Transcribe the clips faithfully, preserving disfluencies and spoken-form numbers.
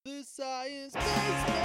The Science Basement!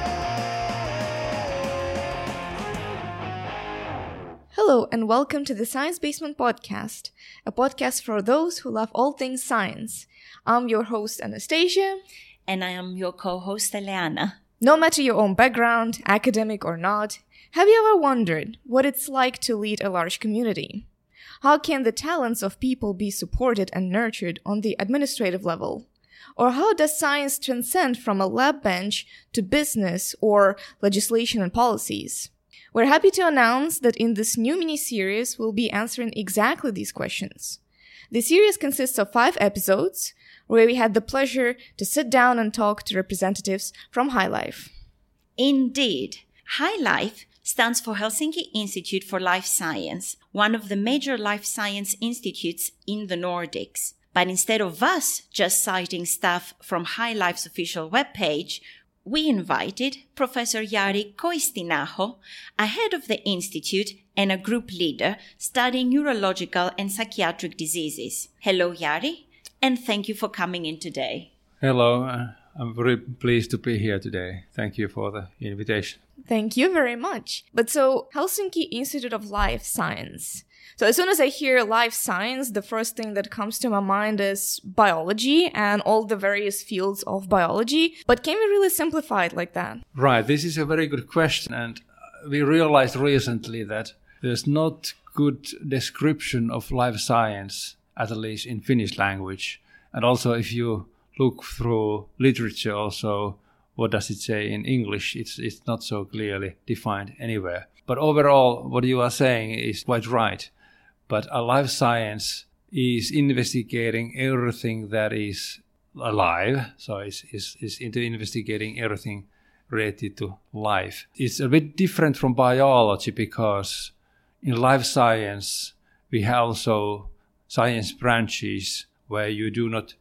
Hello and welcome to the Science Basement Podcast, a podcast for those who love all things science. I'm your host Anastasia. And I am your co-host Eliana. No matter your own background, academic or not, have you ever wondered what it's like to lead a large community? How can the talents of people be supported and nurtured on the administrative level? Or how does science transcend from a lab bench to business or legislation and policies? We're happy to announce that in this new mini-series, we'll be answering exactly these questions. The series consists of five episodes, where we had the pleasure to sit down and talk to representatives from HyLife. Indeed. HyLife stands for Helsinki Institute for Life Science, one of the major life science institutes in the Nordics. But instead of us just citing stuff from HyLife's official webpage, we invited Professor Jari Koistinaho, a head of the institute and a group leader studying neurological and psychiatric diseases. Hello, Jari, and thank you for coming in today. Hello, uh, I'm very pleased to be here today. Thank you for the invitation. Thank you very much. But so, Helsinki Institute of Life Science. So as soon as I hear life science, the first thing that comes to my mind is biology and all the various fields of biology. But can we really simplify it like that? Right, this is a very good question. And we realized recently that there's not good description of life science, at least in Finnish language. And also if you look through literature also, what does it say in English? It's, it's not so clearly defined anywhere. But overall, what you are saying is quite right. But a life science is investigating everything that is alive. So it's, it's, it's into investigating everything related to life. It's a bit different from biology because in life science, we have also science branches where you do not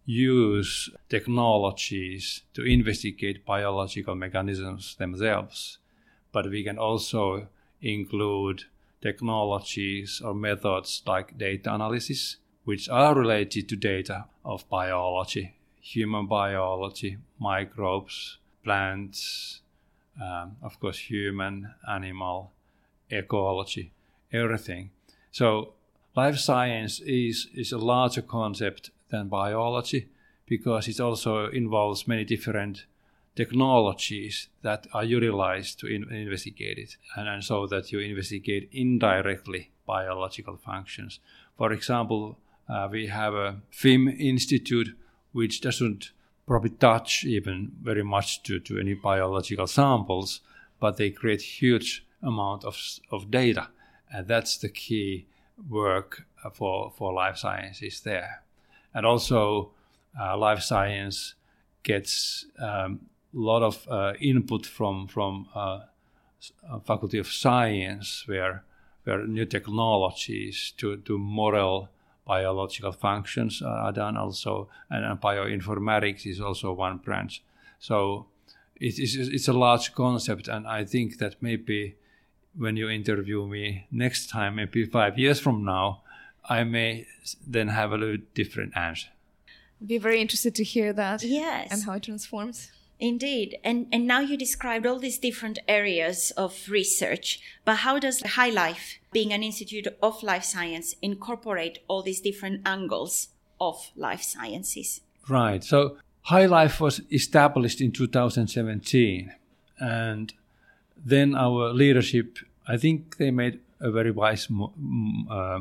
use technologies to investigate biological mechanisms themselves. But we can also include technologies or methods like data analysis, which are related to data of biology, human biology, microbes, plants, um, of course, human, animal, ecology, everything. So life science is, is a larger concept than biology because it also involves many different technologies that are utilized to in- investigate it, and, and so that you investigate indirectly biological functions. For example, uh, we have a F I M institute which doesn't probably touch even very much to, to any biological samples, but they create huge amount of, of data, and that's the key work for, for life sciences there. And also uh, life science gets um, lot of uh, input from from uh, Faculty of Science, where where new technologies to, to model biological functions are done also, and, and bioinformatics is also one branch. So it is it's a large concept, and I think that maybe when you interview me next time, maybe five years from now, I may then have a little different answer. I'd be very interested to hear that. Yes. And how it transforms. Indeed. And and now you described all these different areas of research, but how does HyLife, being an institute of life science, incorporate all these different angles of life sciences? Right. So HyLife was established in two thousand seventeen, and then our leadership, I think they made a very wise mo- uh,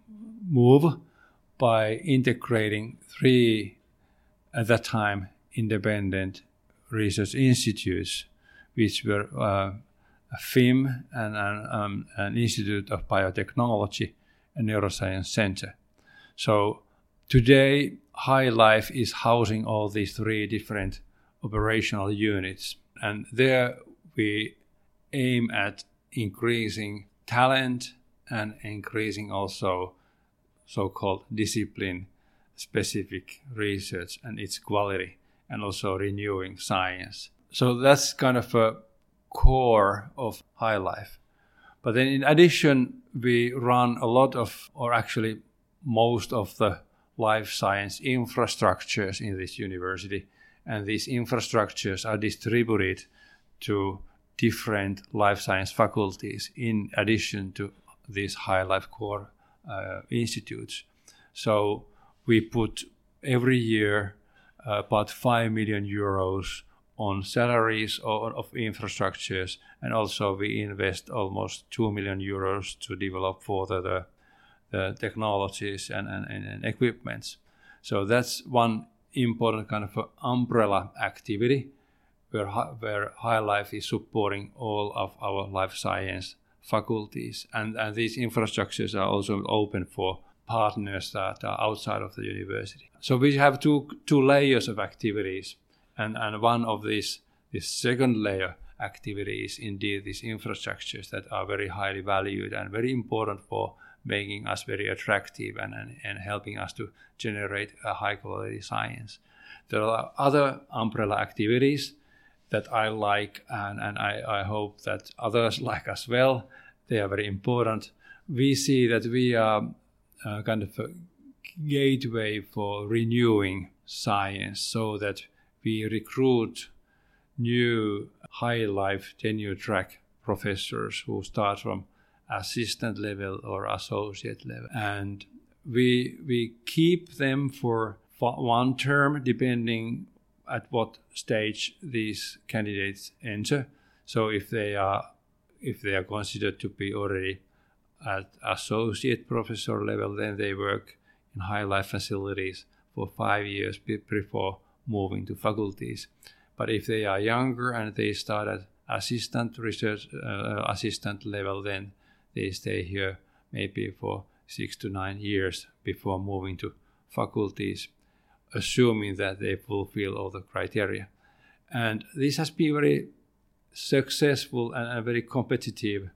move by integrating three, at that time, independent research institutes, which were uh, a F I M and an, um, an Institute of Biotechnology and Neuroscience Center. So today, HyLife is housing all these three different operational units, and there we aim at increasing talent and increasing also so-called discipline-specific research and its quality, and also renewing science. So that's kind of a core of HyLife. But then in addition, we run a lot of, or actually most of the life science infrastructures in this university. and these infrastructures are distributed to different life science faculties in addition to these high life core uh, institutes. So we put every year uh, about five million euros on salaries of, of infrastructures, and also we invest almost two million euros to develop further the, the technologies and, and, and equipments. So that's one important kind of umbrella activity where, where High Life is supporting all of our life science faculties. And, and these infrastructures are also open for partners that are outside of the university. So we have two two layers of activities. And, and one of these, this second layer activity is indeed these infrastructures that are very highly valued and very important for making us very attractive and, and, and helping us to generate a high quality science. There are other umbrella activities that I like, and, and I, I hope that others like as well. They are very important. We see that we are uh, kind of a gateway for renewing science, so that we recruit new high life tenure track professors who start from assistant level or associate level. And we we keep them for one term depending at what stage these candidates enter. So if they are if they are considered to be already at associate professor level, then they work in high life facilities for five years before moving to faculties. But if they are younger and they start at assistant research uh, assistant level, then they stay here maybe for six to nine years before moving to faculties, assuming that they fulfill all the criteria. And this has been very successful and a very competitive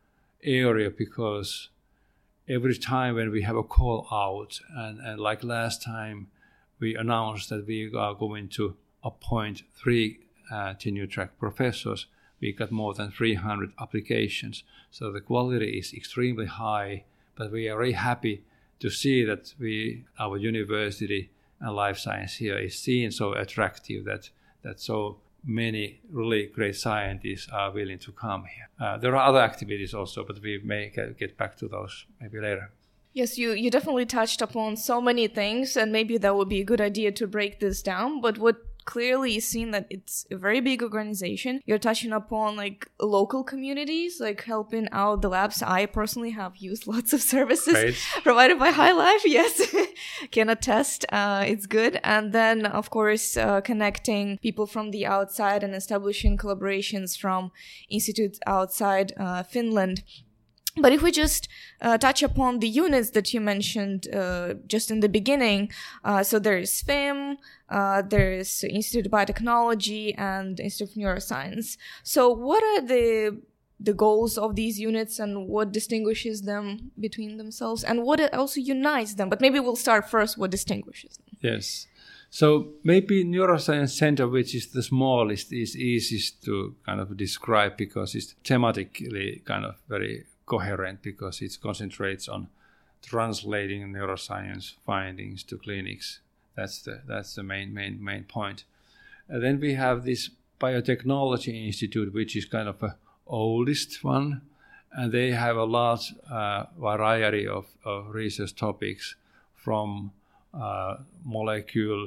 area, because every time when we have a call out, and, and like last time, we announced that we are going to appoint three uh, tenure track professors. We got more than three hundred applications. So the quality is extremely high, but we are very happy to see that we, our university and life science here is seen so attractive that, that so many really great scientists are willing to come here. Uh, there are other activities also, but we may get back to those maybe later. Yes, you, you definitely touched upon so many things, and maybe that would be a good idea to break this down. But what clearly is seen that it's a very big organization. You're touching upon like local communities, like helping out the labs. I personally have used lots of services Great. provided by High Life. Yes, can attest. Uh, it's good. And then, of course, uh, connecting people from the outside and establishing collaborations from institutes outside uh, Finland. But if we just uh, touch upon the units that you mentioned uh, just in the beginning, uh, so there is F I M, uh, there is Institute of Biotechnology, and Institute of Neuroscience. So what are the the goals of these units, and what distinguishes them between themselves, and what also unites them? But maybe we'll start first what distinguishes them. Yes. So maybe Neuroscience Center, which is the smallest, is easiest to kind of describe because it's thematically kind of very coherent, because it concentrates on translating neuroscience findings to clinics. That's the that's the main main main point. And then we have this Biotechnology Institute, which is kind of the oldest one, and they have a large uh, variety of, of research topics, from uh, molecule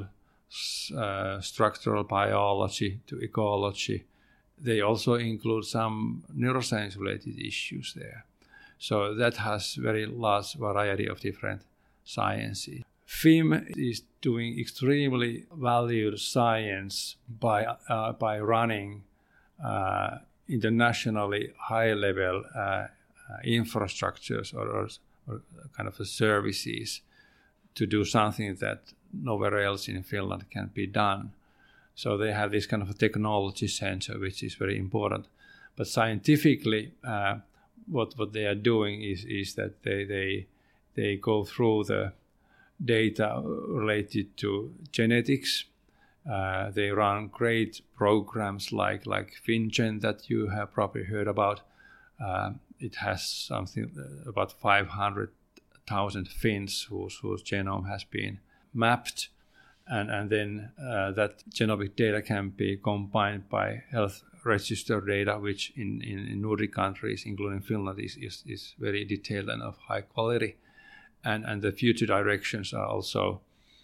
uh, structural biology to ecology. They also include some neuroscience-related issues there. So that has very large variety of different sciences. F I M is doing extremely valued science by uh, by running uh, internationally high-level uh, uh, infrastructures or, or, or kind of services to do something that nowhere else in Finland can be done. So they have this kind of a technology center, which is very important. But scientifically, uh, what what they are doing is is that they they they go through the data related to genetics. Uh, they run great programs like like FinGen that you have probably heard about. Uh, it has something about five hundred thousand Finns whose whose genome has been mapped. And, and then uh, that genomic data can be combined by health register data, which in, in, in Nordic countries, including Finland, is, is, is very detailed and of high quality. And, and the future directions are also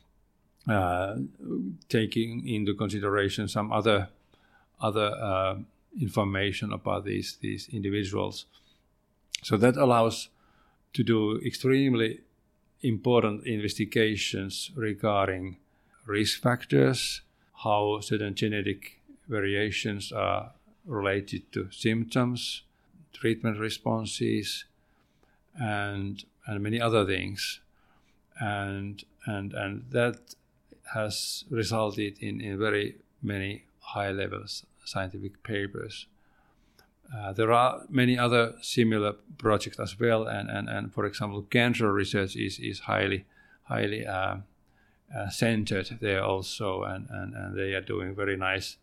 uh, taking into consideration some other other uh, information about these, these individuals. So that allows to do extremely important investigations regarding risk factors, how certain genetic variations are related to symptoms, treatment responses, and and many other things. And and and that has resulted in, in very many high levels scientific papers. Uh, there are many other similar projects as well, and, and, and for example, cancer research is, is highly highly uh, uh, centered there also, and, and, and they are doing very nice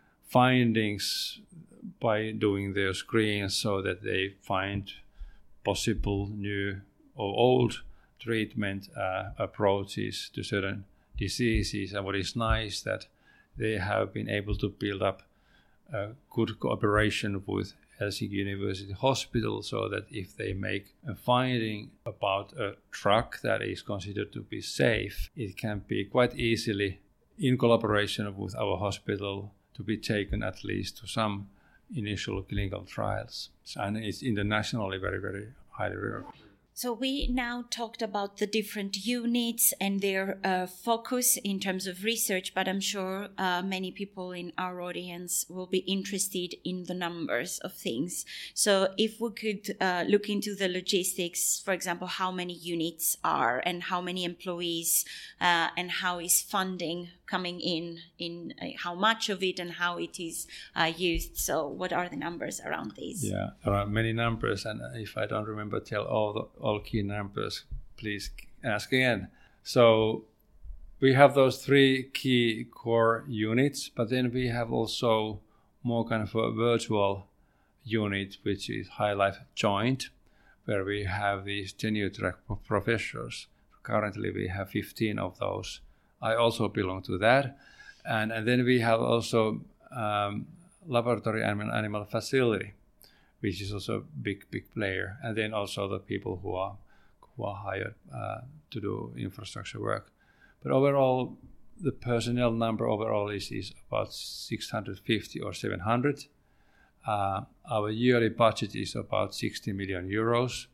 findings by doing their screens so that they find possible new or old treatment uh, approaches to certain diseases. And what is nice that they have been able to build up a good cooperation with Helsinki University Hospital, so that if they make a finding about a drug that is considered to be safe, it can be quite easily, in collaboration with our hospital, to be taken at least to some initial clinical trials. And it's internationally very, very highly recognized. So we now talked about the different units and their uh, focus in terms of research, but I'm sure uh, many people in our audience will be interested in the numbers of things. So if we could uh, look into the logistics, for example, how many units are and how many employees uh, and how is funding coming in, in uh, how much of it and how it is uh, used. So what are the numbers around these? Yeah, there are many numbers, and if I don't remember tell all the all key numbers, please ask again. So we have those three key core units, but then we have also more kind of a virtual unit, which is High Life Joint, where we have these tenure track professors. Currently we have fifteen of those. I also belong to that. And, and then we have also um, laboratory animal, animal facility, which is also a big, big player. And then also the people who are who are hired uh, to do infrastructure work. But overall, the personnel number overall is, is about six hundred fifty or seven hundred. Uh, our yearly budget is about sixty million euros.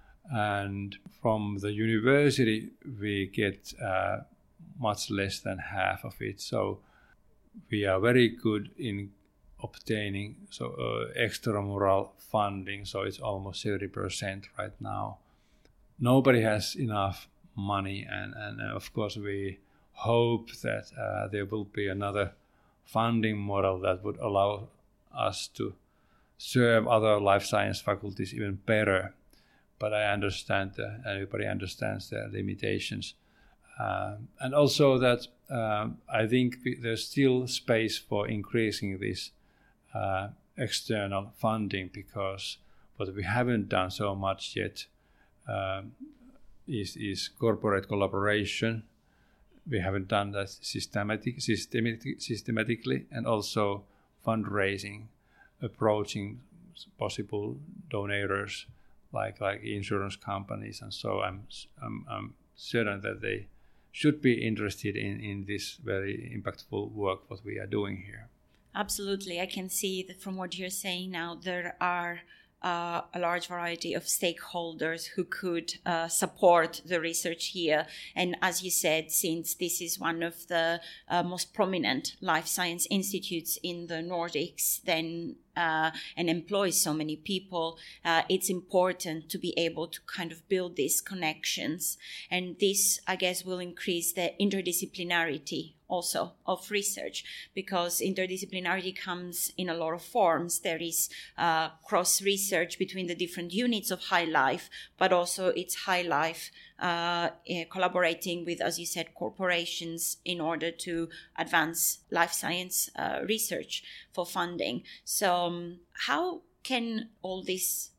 And from the university, we get uh, much less than half of it. So we are very good in obtaining so uh, extramural funding, so it's almost seventy percent right now. Nobody has enough money, and, and of course we hope that uh, there will be another funding model that would allow us to serve other life science faculties even better. But I understand, that everybody understands the limitations. Uh, and also that uh, I think there's still space for increasing this uh, external funding, because what we haven't done so much yet uh, is, is corporate collaboration. We haven't done that systematic, systematic, systematically, and also fundraising, approaching possible donors like like insurance companies, and so I'm I'm, I'm certain that they should be interested in, in this very impactful work what we are doing here. Absolutely. I can see that from what you're saying now, there are uh, a large variety of stakeholders who could uh, support the research here. And as you said, since this is one of the uh, most prominent life science institutes in the Nordics, then Uh, and employs so many people, uh, it's important to be able to kind of build these connections. And this, I guess, will increase the interdisciplinarity also of research, because interdisciplinarity comes in a lot of forms. There is uh, cross-research between the different units of High Life, but also it's High Life uh, uh, collaborating with, as you said, corporations in order to advance life science uh, research for funding. So um, how can all this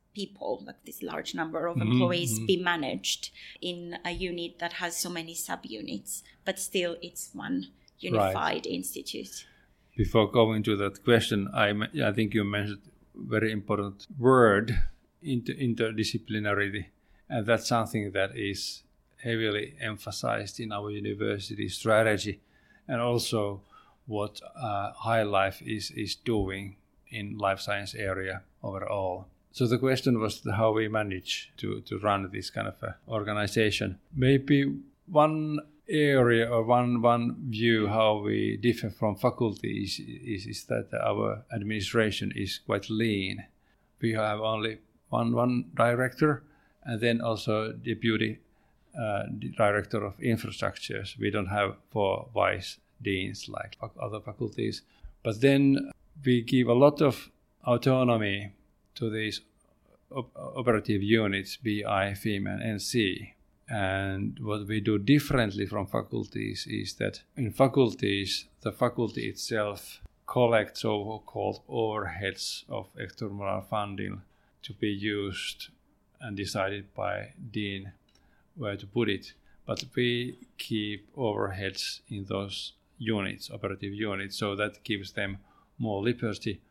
people, like this large number of Mm-hmm. employees, be managed in a unit that has so many subunits, but still it's one unified institute. Before going to that question, I, me- I think you mentioned very important word, inter- interdisciplinarity, and that's something that is heavily emphasized in our university strategy, and also what uh, High Life is is doing in life science area overall. So the question was how we manage to, to run this kind of a organization. Maybe one area or one one view how we differ from faculties is, is that our administration is quite lean. We have only one one director and then also deputy uh, director of infrastructures. We don't have four vice deans like other faculties. But then we give a lot of autonomy to these op- operative units, B I, F I M, and N C. And what we do differently from faculties is that in faculties, the faculty itself collects so-called overheads of extramural funding to be used and decided by dean where to put it. But we keep overheads in those units, operative units, so that gives them more liberty.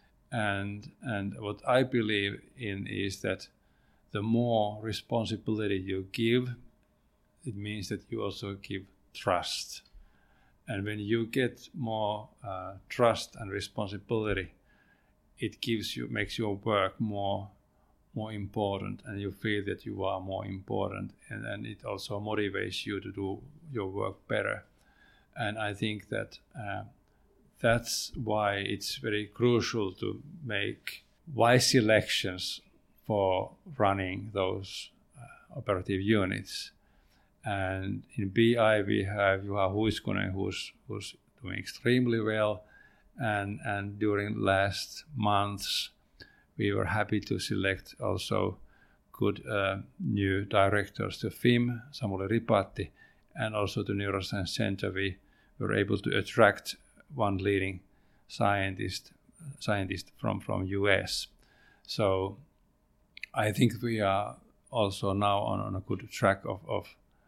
And and what I believe in is that the more responsibility you give, it means that you also give trust. And when you get more uh, trust and responsibility, it gives you, makes your work more more important, and you feel that you are more important, and, and it also motivates you to do your work better. And I think that uh, that's why it's very crucial to make wise selections for running those uh, operative units. And in B I we have Juha Huiskunen, who's who's doing extremely well, and and during last months we were happy to select also good uh, new directors to F I M, Samuli Ripatti, and also to Neuroscience Center. We were able to attract one leading scientist scientist from from U S. So I think we are also now on, on a good track of, of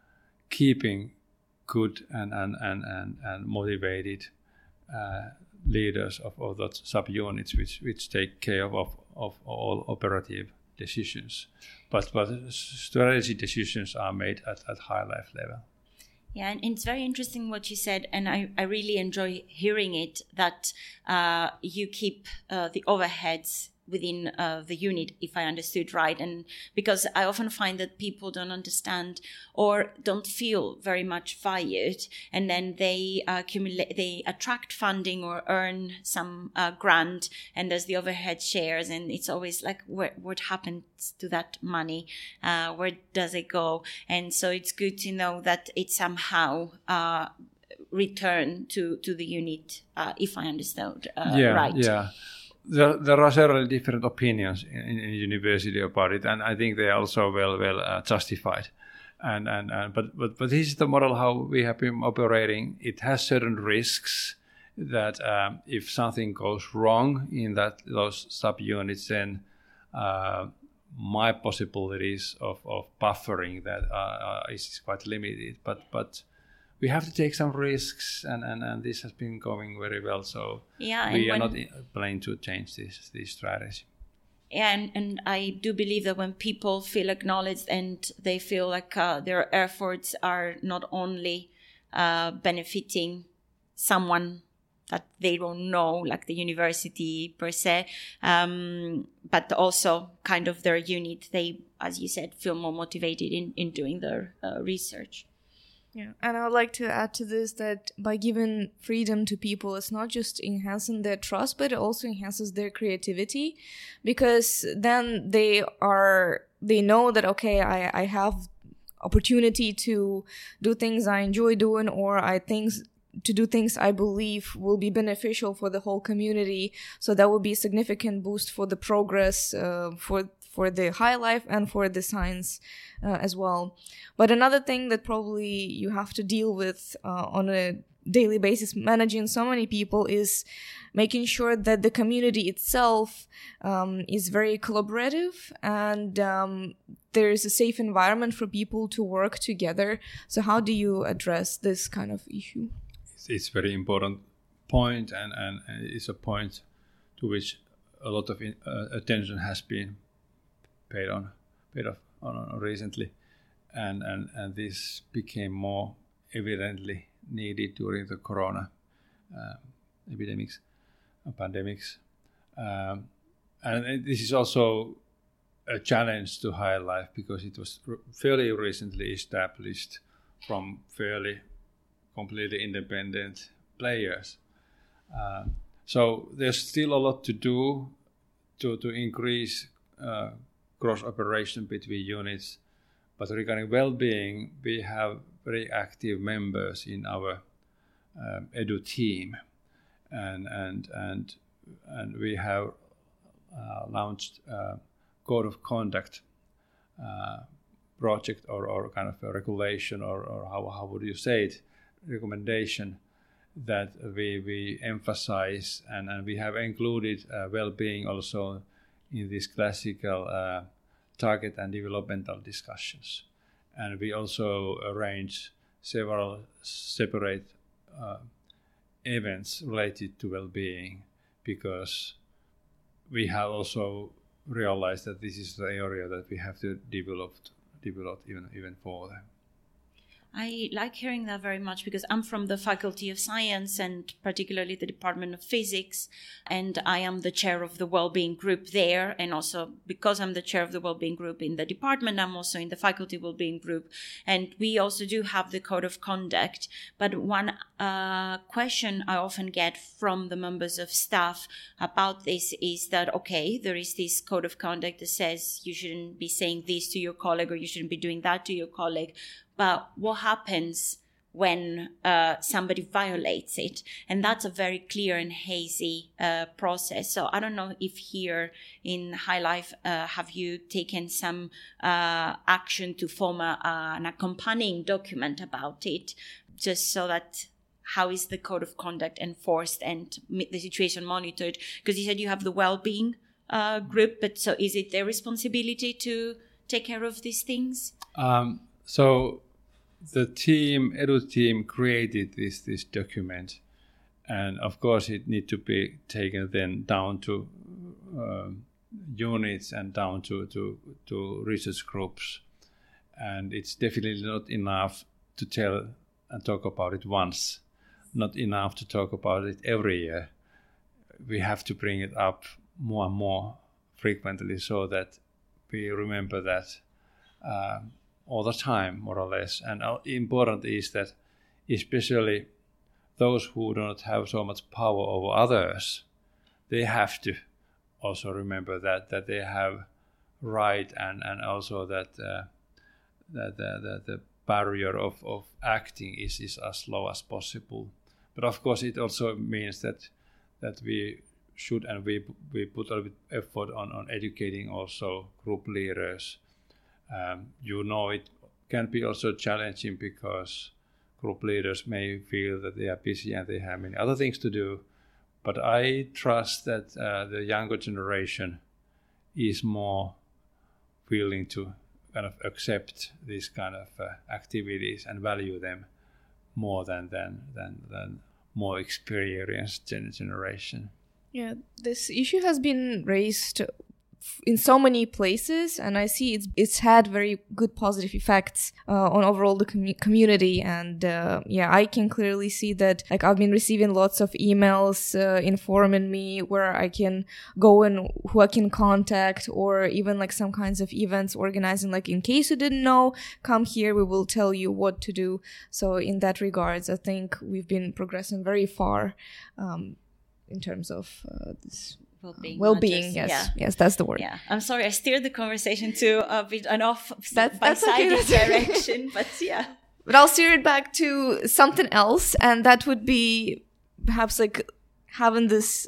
keeping good and and and and, and motivated uh, leaders of, of those subunits, which which take care of, of of all operative decisions. But but strategy decisions are made at, at High Life level. Yeah, and it's very interesting what you said, and I, I really enjoy hearing it, that uh, you keep uh, the overheads within uh, the unit, if I understood right. And because I often find that people don't understand or don't feel very much valued, and then they uh, accumulate, they attract funding or earn some uh, grant, and there's the overhead shares, and it's always like, where, what happens to that money? Uh, where does it go? And so it's good to know that it somehow uh, return to, to the unit, uh, if I understood uh, yeah, right. Yeah. There, there are several different opinions in, in university about it, and I think they are also well well uh, justified. And and, and but, but but this is the model how we have been operating. It has certain risks that um, if something goes wrong in that those subunits, then uh, my possibilities of, of buffering that uh, uh, is quite limited. But but. We have to take some risks, and, and, and this has been going very well. So yeah, we are when, not planning to change this this strategy. Yeah, and, and I do believe that when people feel acknowledged and they feel like uh, their efforts are not only uh, benefiting someone that they don't know, like the university per se, um, but also kind of their unit, they, as you said, feel more motivated in, in doing their uh, research. Yeah, and I would like to add to this that by giving freedom to people, it's not just enhancing their trust, but it also enhances their creativity, because then they are, they know that, okay, I, I have opportunity to do things I enjoy doing, or I things to do things I believe will be beneficial for the whole community. So that will be a significant boost for the progress, uh, for for the High Life and for the science uh, as well. But another thing that probably you have to deal with uh, on a daily basis, managing so many people, is making sure that the community itself um, is very collaborative and um, there is a safe environment for people to work together. So how do you address this kind of issue? It's a very important point, and, and it's a point to which a lot of in, uh, attention has been paid on, paid off on, on recently, and, and, and this became more evidently needed during the corona uh, epidemics, uh, pandemics, um, and this is also a challenge to High Life because it was r- fairly recently established from fairly completely independent players. Uh, so there's still a lot to do to, to increase uh, cross-operation between units. But regarding well-being, we have very active members in our um, Edu team. And, and, and, and we have uh, launched uh, Code of Conduct uh, project or, or kind of a regulation or, or how, how would you say it, recommendation that we, we emphasize, and, and we have included uh, well-being also in these classical uh, target and developmental discussions. And we also arrange several separate uh, events related to well-being because we have also realized that this is the area that we have to develop, develop even, even further. I like hearing that very much because I'm from the Faculty of Science and particularly the Department of Physics, and I am the chair of the Wellbeing Group there, and also because I'm the chair of the Wellbeing Group in the department, I'm also in the Faculty Wellbeing Group, and we also do have the Code of Conduct. But one uh, question I often get from the members of staff about this is that, okay, there is this Code of Conduct that says you shouldn't be saying this to your colleague or you shouldn't be doing that to your colleague. But what happens when uh, somebody violates it? And that's a very clear and hazy uh, process. So I don't know if here in High Life, uh, have you taken some uh, action to form a, uh, an accompanying document about it, just so that how is the Code of Conduct enforced and the situation monitored? Because you said you have the well-being uh, group, but so is it their responsibility to take care of these things? Um, So the team, Edu team, created this this document, and of course it need to be taken then down to um, units and down to, to to research groups, and it's definitely not enough to tell and talk about it once, not enough to talk about it every year. We have to bring it up more and more frequently so that we remember that. Uh, all the time, more or less. And important is that especially those who do not have so much power over others, they have to also remember that, that they have right and, and also that, uh, that, that, that the barrier of, of acting is, is as low as possible. But of course it also means that that we should and we, we put a little bit effort on, on educating also group leaders. Um, you know, it can be also challenging because group leaders may feel that they are busy and they have many other things to do. But I trust that uh, the younger generation is more willing to kind of accept these kind of uh, activities and value them more than than than, than more experienced gen- generation. Yeah, this issue has been raised in so many places, and I see it's it's had very good positive effects uh, on overall the com- community. And uh, yeah, I can clearly see that. Like, I've been receiving lots of emails uh, informing me where I can go and who I can contact, or even like some kinds of events organizing. Like, in case you didn't know, come here, we will tell you what to do. So in that regards, I think we've been progressing very far um, in terms of uh, this. Well-being, well-being just, yes, yeah. yes, that's the word. Yeah, I'm sorry, I steered the conversation to a bit an off That's, by that's side okay. direction, but yeah. But I'll steer it back to something else, and that would be perhaps like having this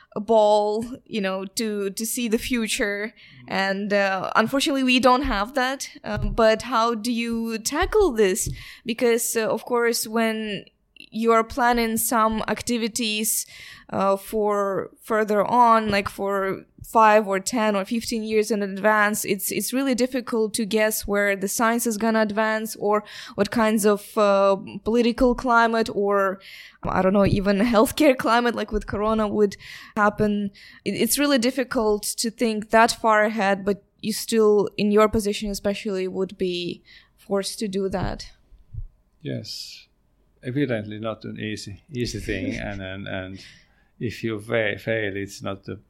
ball, you know, to to see the future. And uh, unfortunately, we don't have that. Um, but how do you tackle this? Because uh, of course, when you are planning some activities uh, for further on, like for five or ten or fifteen years in advance, it's it's really difficult to guess where the science is going to advance or what kinds of uh, political climate or, I don't know, even healthcare climate, like with Corona, would happen. It, it's really difficult to think that far ahead, but you still, in your position especially, would be forced to do that. Yes, evidently not an easy easy thing, and and, and if you fa- fail, it's not a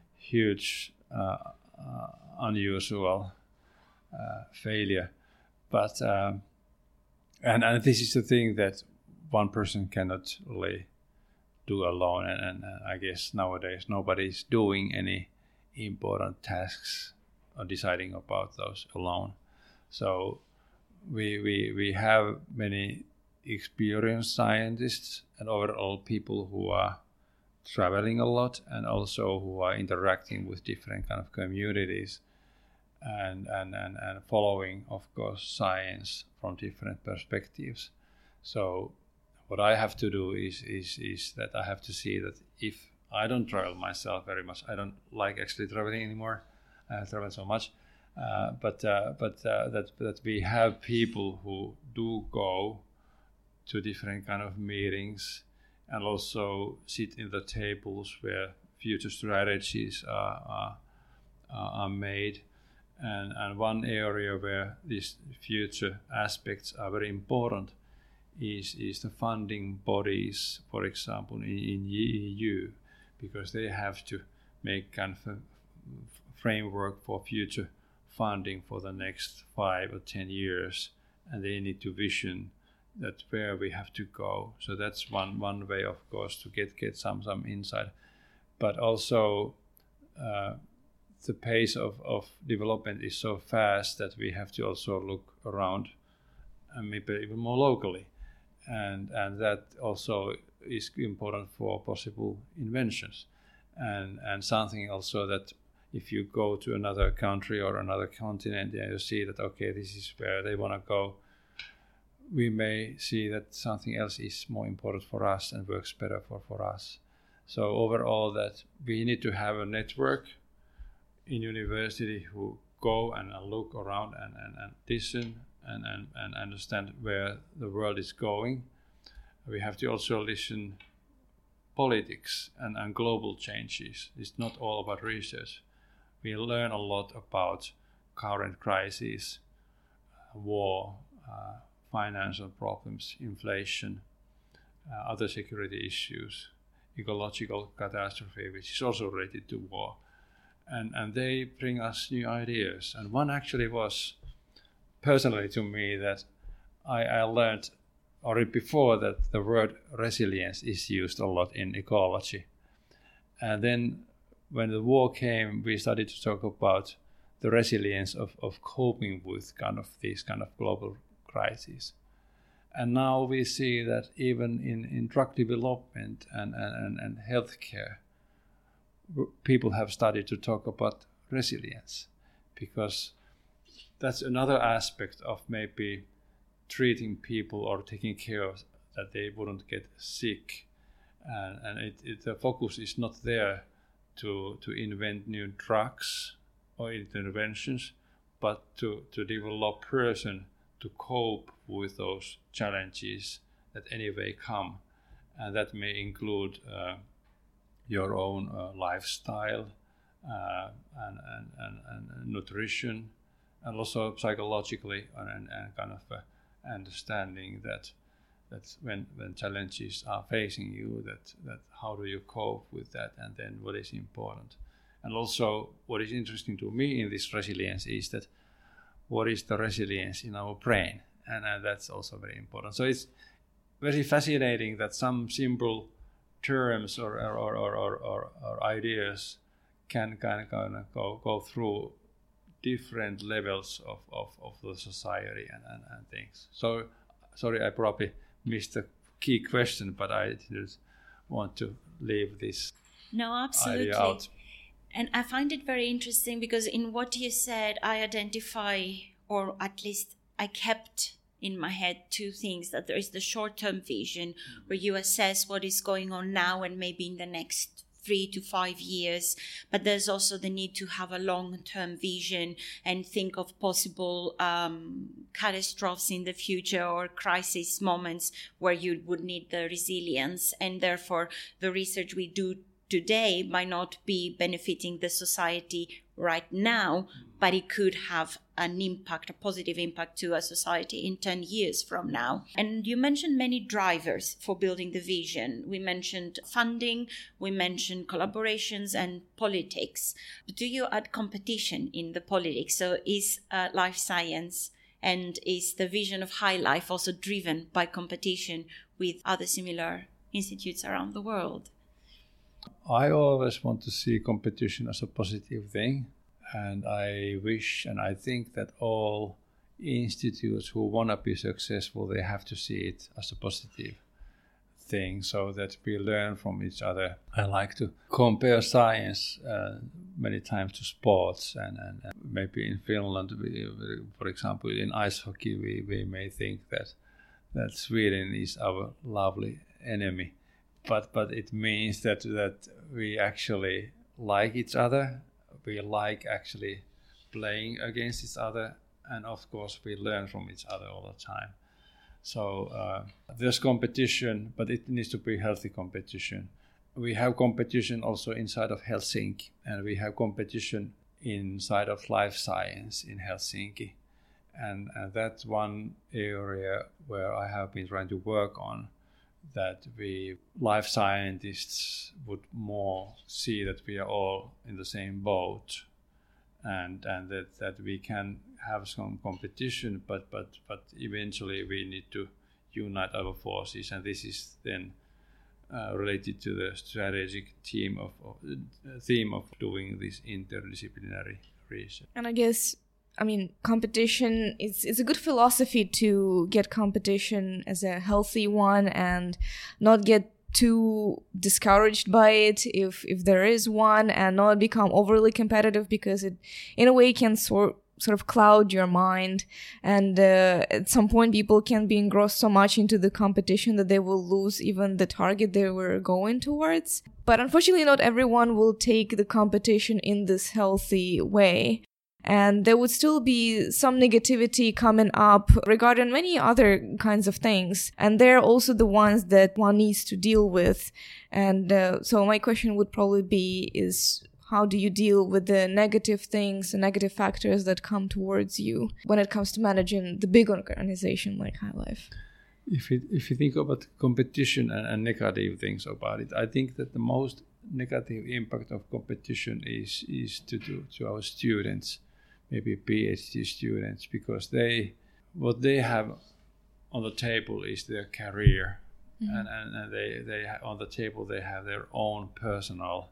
huge, uh, uh, unusual uh, failure, but um, and and this is the thing that one person cannot really do alone, and, and I guess nowadays nobody's doing any important tasks or deciding about those alone. So we we we have many experienced scientists and overall people who are traveling a lot and also who are interacting with different kind of communities and and and, and following, of course, science from different perspectives. So what I have to do is is is that I have to see that if I don't travel myself very much, I don't like actually traveling anymore. I travel so much, uh, but uh, but uh, that that we have people who do go to different kind of meetings and also sit in the tables where future strategies are are, are made, and and one area where these future aspects are very important is is the funding bodies, for example, in, in E U, because they have to make kind of a framework for future funding for the next five or ten years, and they need to vision that where we have to go. So that's one one way, of course, to get get some some insight, but also uh, the pace of of development is so fast that we have to also look around and maybe even more locally, and and that also is important for possible inventions, and and something also that if you go to another country or another continent and you see that, okay, this is where they want to go, we may see that something else is more important for us and works better for, for us. So overall, that we need to have a network in university who go and look around and, and, and listen and, and, and understand where the world is going. We have to also listen politics and, and global changes. It's not all about research. We learn a lot about current crises, uh, war, uh, financial problems, inflation, uh, other security issues, ecological catastrophe, which is also related to war. And, and they bring us new ideas. And one actually was, personally to me, that I, I learned already before that the word resilience is used a lot in ecology. And then when the war came, we started to talk about the resilience of, of coping with kind of these kind of global crises. And now we see that even in, in drug development and, and, and healthcare, people have started to talk about resilience, because that's another aspect of maybe treating people or taking care of that they wouldn't get sick. And, and it, it, the focus is not there to, to invent new drugs or interventions, but to, to develop person to cope with those challenges that anyway come. And that may include uh, your own uh, lifestyle uh, and, and, and, and nutrition, and also psychologically and, and, and kind of uh, understanding that that when, when challenges are facing you, that, that how do you cope with that, and then what is important. And also what is interesting to me in this resilience is that what is the resilience in our brain, and uh, that's also very important. So it's very fascinating that some simple terms or or, or, or, or, or ideas can kind of, kind of go, go through different levels of, of, of the society and, and, and things. So sorry, I probably missed the key question, but I just want to leave this no, absolutely. idea out. And I find it very interesting because in what you said, I identify, or at least I kept in my head two things, that there is the short-term vision where you assess what is going on now and maybe in the next three to five years, but there's also the need to have a long-term vision and think of possible um, catastrophes in the future or crisis moments where you would need the resilience, and therefore the research we do today might not be benefiting the society right now, but it could have an impact, a positive impact to a society in ten years from now. And you mentioned many drivers for building the vision. We mentioned funding, we mentioned collaborations and politics. But do you add competition in the politics? So is uh, life science and is the vision of High Life also driven by competition with other similar institutes around the world? I always want to see competition as a positive thing, and I wish and I think that all institutes who want to be successful, they have to see it as a positive thing so that we learn from each other. I like to compare science uh, many times to sports, and, and, and maybe in Finland, we, for example, in ice hockey, we, we may think that, that Sweden is our lovely enemy. But but it means that that we actually like each other. We like actually playing against each other, and of course we learn from each other all the time. So uh, there's competition, but it needs to be healthy competition. We have competition also inside of Helsinki, and we have competition inside of life science in Helsinki, and, and that's one area where I have been trying to work on, that we life scientists would more see that we are all in the same boat, and and that, that we can have some competition, but but but eventually we need to unite our forces, and this is then uh, related to the strategic theme of, of uh, theme of doing this interdisciplinary research. And I guess, I mean, competition is is a good philosophy to get competition as a healthy one and not get too discouraged by it if if there is one, and not become overly competitive, because it in a way can sort sort of cloud your mind, and uh, at some point people can be engrossed so much into the competition that they will lose even the target they were going towards. But unfortunately not everyone will take the competition in this healthy way. And there would still be some negativity coming up regarding many other kinds of things. And they're also the ones that one needs to deal with. And uh, so my question would probably be is, how do you deal with the negative things, the negative factors that come towards you when it comes to managing the big organization like High Life? If you, if you think about competition and, and negative things about it, I think that the most negative impact of competition is, is to, to, to our students, maybe PhD students, because they what they have on the table is their career, mm-hmm. and, and, and they, they on the table they have their own personal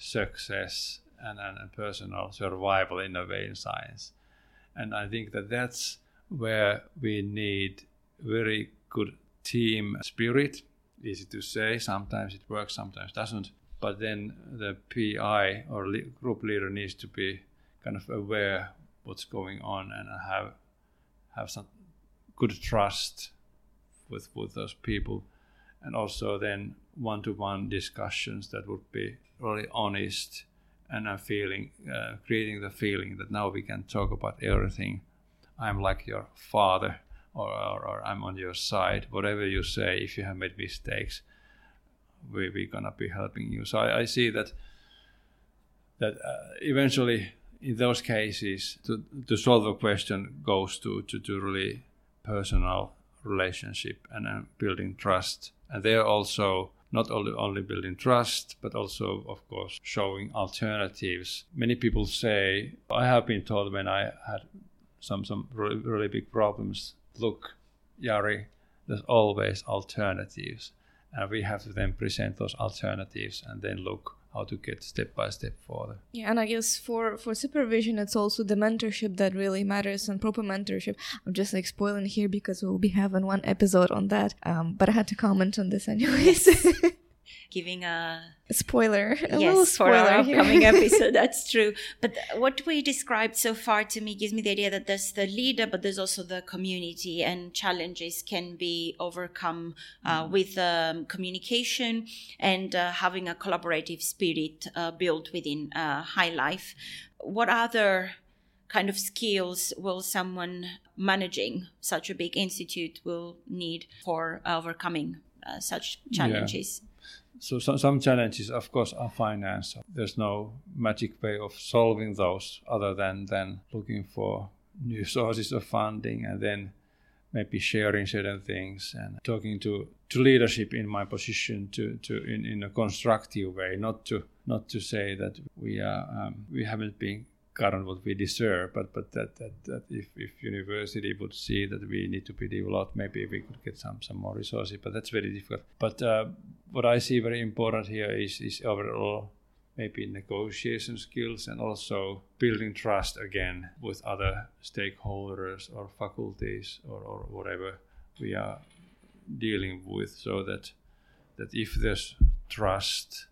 success and, and, and personal survival in a way in science. And I think that that's where we need very good team spirit. Easy to say, sometimes it works, sometimes doesn't. But then the P I or le- group leader needs to be kind of aware what's going on and have have some good trust with with those people, and also then one-to-one discussions that would be really honest and a feeling, uh, creating the feeling that now we can talk about everything. I'm like your father, or, or, or I'm on your side. Whatever you say, if you have made mistakes, we, we're gonna be helping you. So I, I see that that uh, eventually, in those cases, to, to solve a question goes to, to, to really personal relationship and uh, building trust. And they're also not only, only building trust, but also, of course, showing alternatives. Many people say, I have been told when I had some, some really, really big problems, look, Jari, there's always alternatives. And we have to then present those alternatives and then look how to get step by step further. Yeah, and I guess for, for supervision, it's also the mentorship that really matters, and proper mentorship. I'm just like spoiling here because we'll be having one episode on that. Um, but I had to comment on this anyways. giving a spoiler. A yes, little for our spoiler here. upcoming episode. That's true. But what we described so far to me gives me the idea that there's the leader, but there's also the community, and challenges can be overcome uh, with um, communication and uh, having a collaborative spirit uh, built within uh, High Life. What other kind of skills will someone managing such a big institute will need for overcoming uh, such challenges? Yeah. So some, some challenges, of course, are finance. There's no magic way of solving those other than, than looking for new sources of funding and then maybe sharing certain things and talking to, to leadership in my position to, to in, in a constructive way, not to not to say that we are um, we haven't been gotten what we deserve, but but that that, that if, if university would see that we need to be developed, maybe we could get some, some more resources, but that's very difficult. But uh, what I see very important here is, is overall maybe negotiation skills and also building trust again with other stakeholders or faculties or, or whatever we are dealing with, so that that if there's trust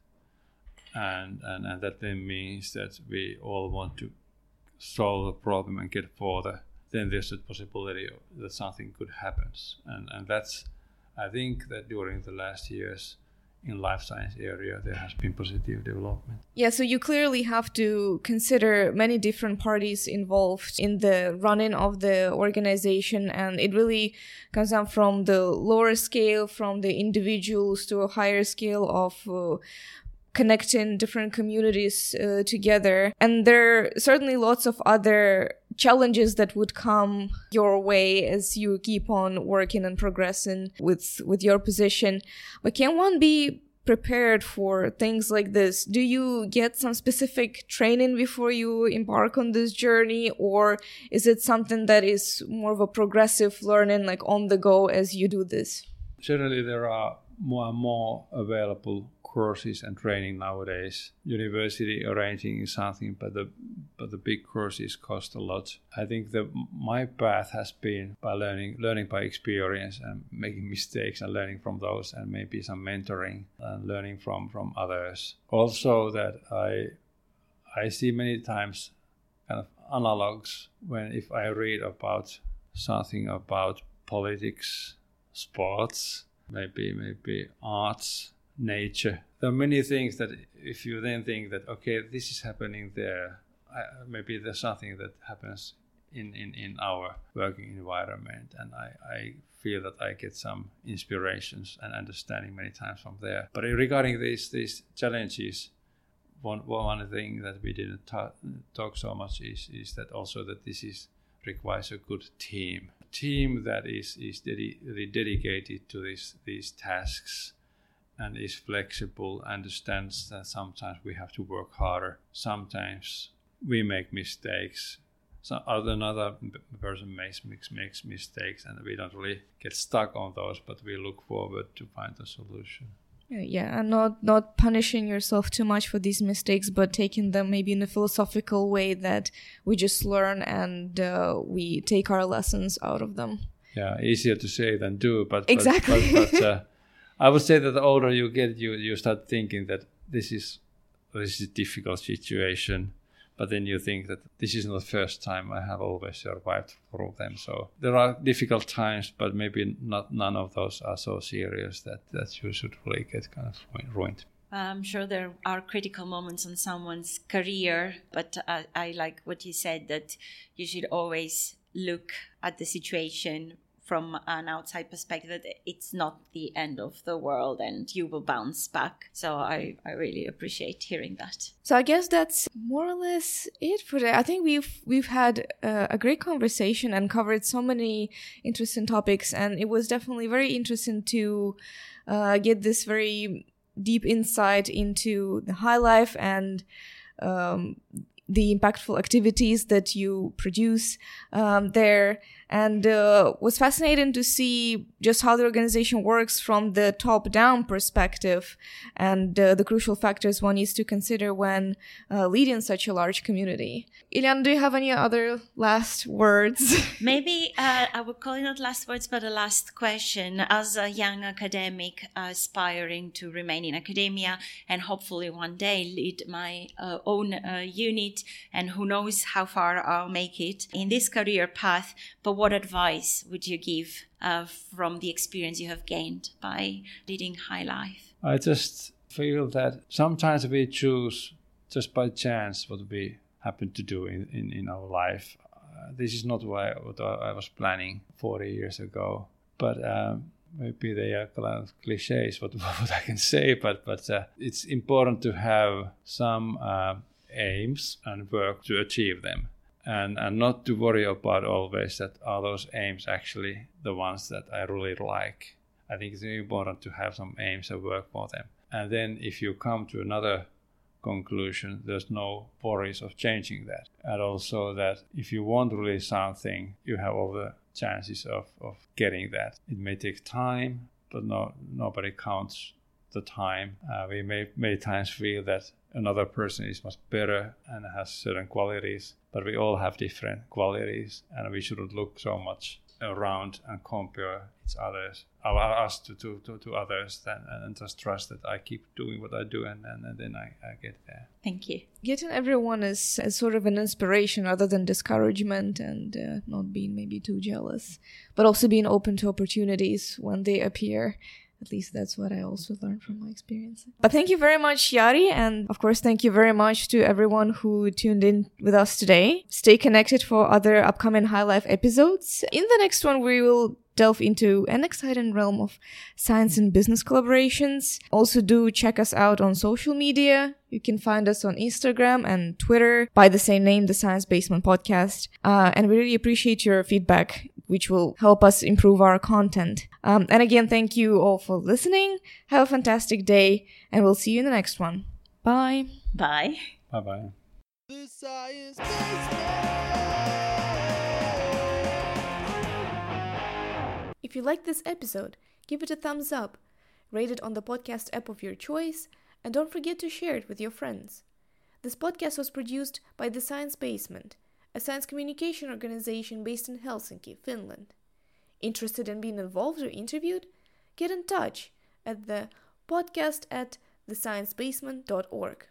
and, and, and that then means that we all want to solve the problem and get further, then there's a possibility that something good happens. And, and that's, I think that during the last years in life science area, there has been positive development. Yeah, so you clearly have to consider many different parties involved in the running of the organization, and it really comes down from the lower scale, from the individuals, to a higher scale of uh, connecting different communities uh, together. And there are certainly lots of other challenges that would come your way as you keep on working and progressing with with your position. But can one be prepared for things like this? Do you get some specific training before you embark on this journey, or is it something that is more of a progressive learning, like on the go as you do this? Generally, there are more and more available courses and training nowadays. University arranging is something, but the but the big courses cost a lot. I think that my path has been by learning learning by experience and making mistakes and learning from those, and maybe some mentoring and learning from from others. Also that I I see many times kind of analogs when if I read about something about politics, sports, maybe maybe arts, nature. There are many things that if you then think that, okay, this is happening there, I, maybe there's something that happens in, in, in our working environment, and I, I feel that I get some inspirations and understanding many times from there. But regarding these these challenges, one one thing that we didn't ta- talk so much is is that also that this is requires a good team, a team that is is dedi- really dedicated to this these tasks and is flexible, understands that sometimes we have to work harder, sometimes we make mistakes, so another person makes, makes makes mistakes, and we don't really get stuck on those, but we look forward to find a solution. Yeah, and not not punishing yourself too much for these mistakes, but taking them maybe in a philosophical way that we just learn and uh, we take our lessons out of them. Yeah, easier to say than do, but exactly. But, but, but uh, I would say that the older you get, you you start thinking that this is this is a difficult situation, but then you think that this is not the first time. I have always survived through them. So there are difficult times, but maybe not none of those are so serious that, that you should really get kind of ruined. I'm sure there are critical moments on someone's career, but I, I like what you said, that you should always look at the situation from an outside perspective, that it's not the end of the world and you will bounce back. So I, I really appreciate hearing that. So I guess that's more or less it for today. I think we've we've had uh, a great conversation and covered so many interesting topics, and it was definitely very interesting to uh, get this very deep insight into the High Life and um, the impactful activities that you produce um, there. and uh, was fascinating to see just how the organization works from the top-down perspective and uh, the crucial factors one needs to consider when uh, leading such a large community. Ileana, do you have any other last words? Maybe uh, I would call it not last words, but a last question. As a young academic aspiring to remain in academia and hopefully one day lead my uh, own uh, unit, and who knows how far I'll make it in this career path, but what advice would you give uh, from the experience you have gained by leading High Life? I just feel that sometimes we choose just by chance what we happen to do in, in, in our life. Uh, this is not what I, what I was planning forty years ago, but um, maybe they are kind of cliches, what, what I can say, but, but uh, it's important to have some uh, aims and work to achieve them. And, and not to worry about always that are those aims actually the ones that I really like. I think it's important to have some aims and work for them. And then if you come to another conclusion, there's no worries of changing that. And also that if you want really something, you have all the chances of, of getting that. It may take time, but no, nobody counts the time. Uh, we may many times feel that another person is much better and has certain qualities, but we all have different qualities, and we shouldn't look so much around and compare each others, us to, to, to, to others, then, and just trust that I keep doing what I do, and, and, and then I, I get there. Thank you. Getting everyone is as sort of an inspiration rather than discouragement, and uh, not being maybe too jealous, but also being open to opportunities when they appear. At least that's what I also learned from my experience. But thank you very much, Jari. And of course, thank you very much to everyone who tuned in with us today. Stay connected for other upcoming High Life episodes. In the next one, we will delve into an exciting realm of science and business collaborations. Also, do check us out on social media. You can find us on Instagram and Twitter by the same name, the Science Basement Podcast. Uh, and we really appreciate your feedback, which will help us improve our content. Um, and again, thank you all for listening. Have a fantastic day, and we'll see you in the next one. Bye. Bye. Bye-bye. The Science Basement. If you liked this episode, give it a thumbs up, rate it on the podcast app of your choice, and don't forget to share it with your friends. This podcast was produced by The Science Basement, a science communication organization based in Helsinki, Finland. Interested in being involved or interviewed? Get in touch at the podcast at the science basement dot org.